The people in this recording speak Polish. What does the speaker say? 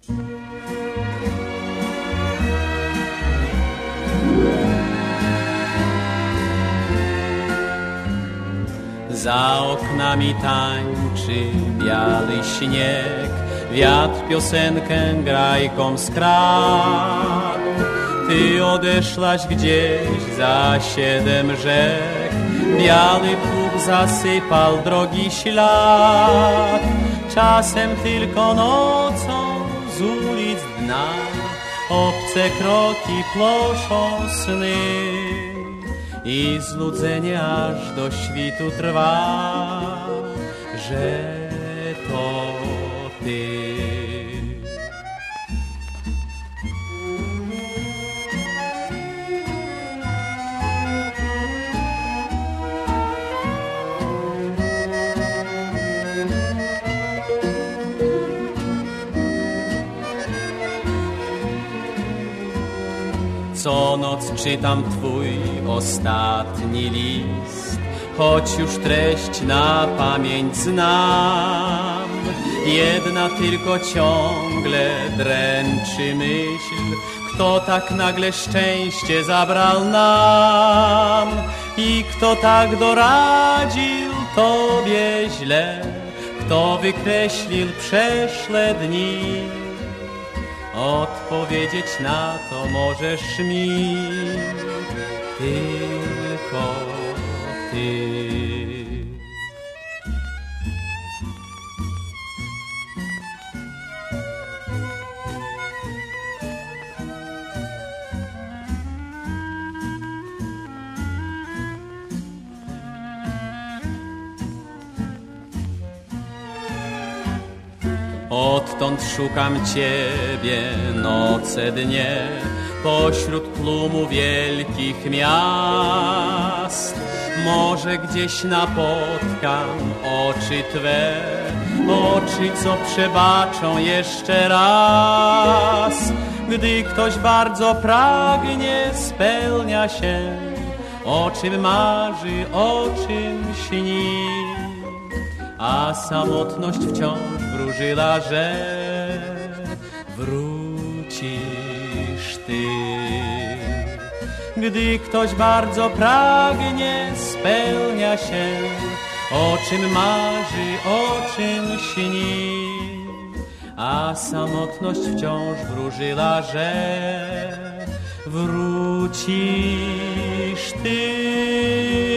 Za oknami tańczy biały śnieg, wiatr piosenkę grajką skradł. Ty odeszłaś gdzieś za 7 rzek, biały pług zasypał drogi ślad. Czasem tylko nocą z ulic dna obce kroki ploszą sny i znudzenie aż do świtu trwa, że to ty. Co noc czytam twój ostatni list, choć już treść na pamięć znam. Jedna tylko ciągle dręczy myśl, kto tak nagle szczęście zabrał nam i kto tak doradził tobie źle, kto wykreślił przeszłe dni. Odpowiedzieć na to możesz mi tylko ty. Odtąd szukam ciebie noce, dnie, pośród tłumu wielkich miast. Może gdzieś napotkam oczy twe, oczy, co przebaczą jeszcze raz. Gdy ktoś bardzo pragnie, spełnia się, o czym marzy, o czym śni. A samotność wciąż wróżyła, że wrócisz ty. Gdy ktoś bardzo pragnie, spełnia się, o czym marzy, o czym śni. A samotność wciąż wróżyła, że wrócisz ty.